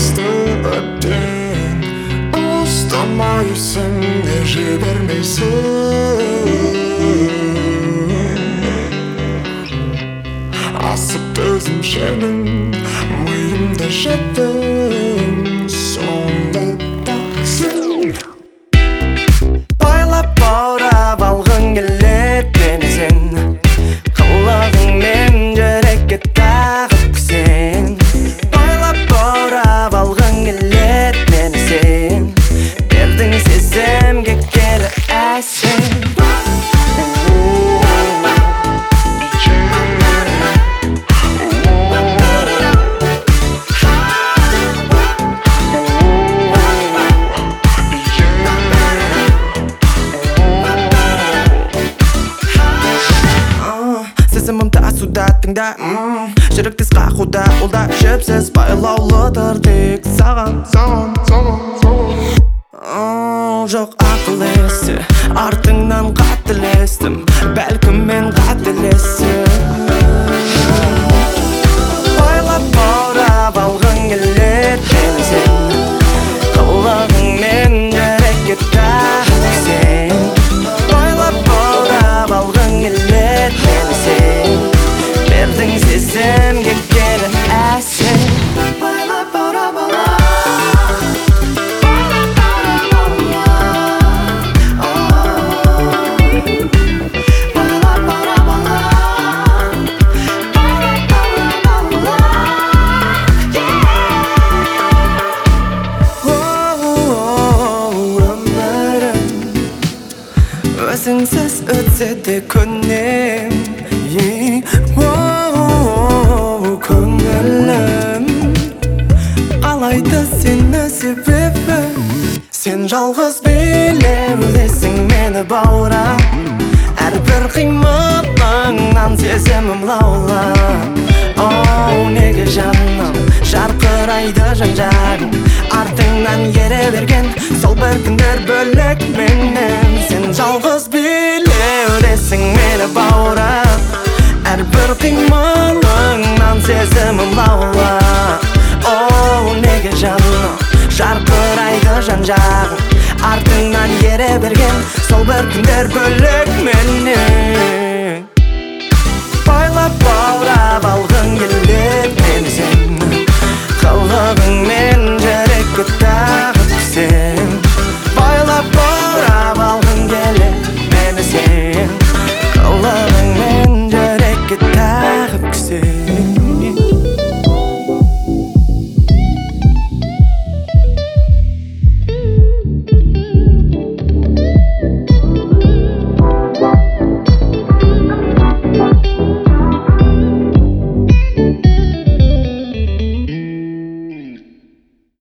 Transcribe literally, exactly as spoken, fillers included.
асты әбден ұстамайсың, не жібермейсің. Асып төзім шедің, миымды жеттің, сонда таксың. Байлап баурап алғың келет мені сен, қылығыңмен жүрекке тағып күсен. Байлап баурап алғың келет мені сен, бердің сезімге кері әсем. Сезімімді асуда тыңда, жүрек тез қақуда, ол да жіпсіз байлаулыдыр тек саған, саған, саған, саған. Жоқ ақыл есі, артыңнан қателестім, бәлкім мен қателесім. Байлап баурап алғың келет мені сен, қылығыңмен жүрекке тағып сен. Байлап баурап алғың келет мені сен, бердің сезімге кері әсем. Байлап баурап алғың өзіңсіз өтсе де күннен, көңілім қалайды сені себебі. Сен жалғыз билеудесің мені баурап, әрбір қимылыңнан сезімім лаулап. Оу, неге жаным жарқырайды жан-жағың, артыңнан ере берген сол бір күндер бөлек менен. Сен жалғыз билеудесің мені баурап, әрбір қимылыңнан сезімім лаулап. Оу, неге жаным жарқырайды жан-жағың, артыңнан ере берген сол бір күндер бөлек.